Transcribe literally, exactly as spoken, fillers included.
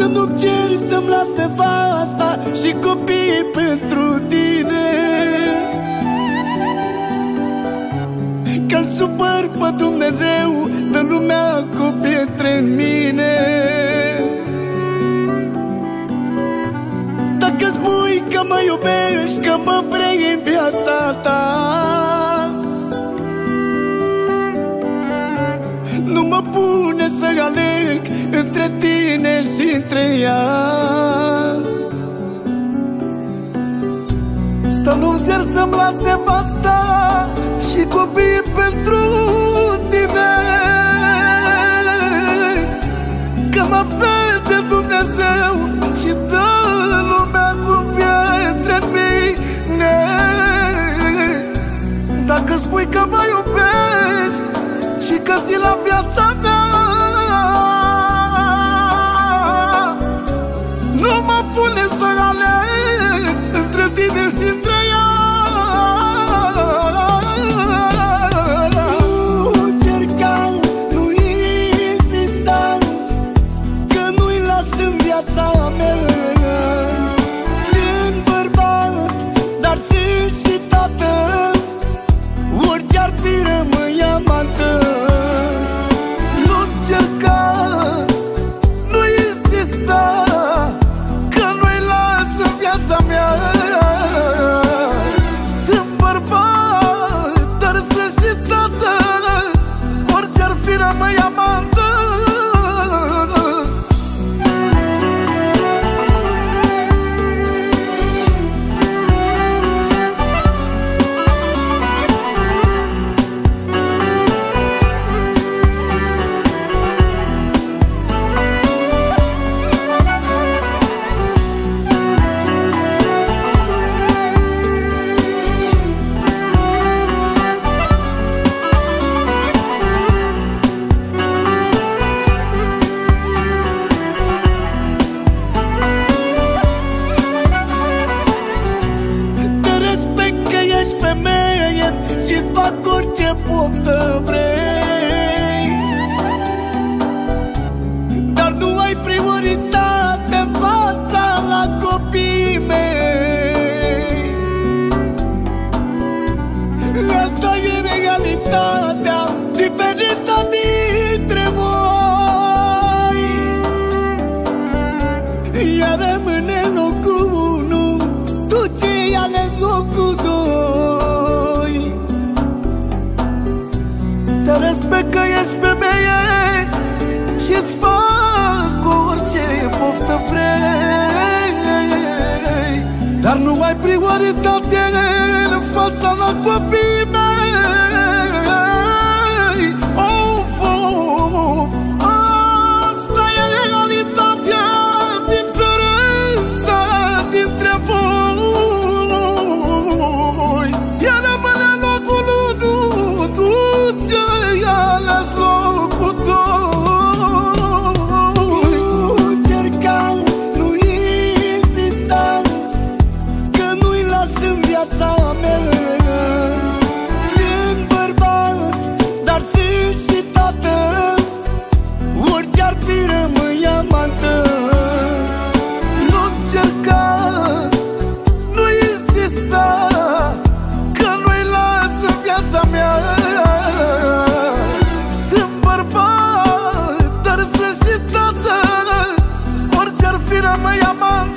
nu-mi ceri să-mi las nevasta și copii pentru tine, că-l supăr pe Dumnezeu de lumea cu pietre în mine. Dacă spui că mă iubești, că mă vrei în viața ta, nu mă pune să aleg între tine și între ea. Să nu-mi cer să-mi las nevasta și copiii pentru tine, că mă vede Dumnezeu și dă lumea cu pietre în mine. Dacă spui că mă iubești și că ții la viața mea, nu mă pune să aleg între tine și între ea. Nu încerca, nu insista, că nu-i las în viața mea. Sunt bărbat, dar sunt și tată, orice-ar fi rămâi amantă. Nu încerca, nu insista, că nu-i las în viața mea. Sunt bărbat, dar sunt și tată, orice-ar fi rămâi amantă. Femeie și fac orice poftă vrei, dar nu ai prioritate în fața la copiii mei. Asta e realitatea, diferența dintre voi. Ea rămâne locul unu, tu ți-ai ales locul doi. Te respect că ești femeie și-ți fac orice poftă vrei, dar nu ai prioritate în fața la copiii mei. Of, of, asta e realitatea, diferența dintre voi. Ea rămâne locul unu, tu ți-ai ales locul doi. Nu încerca, nu insista, că nu-i las în viața mea. Sunt bărbat, dar sunt și tată, orice-ar fi rămâi amantă. Nu încerca, nu insista, că nu-i las în viața mea. Sunt bărbat, dar sunt și tată, orice-ar fi rămâi amantă.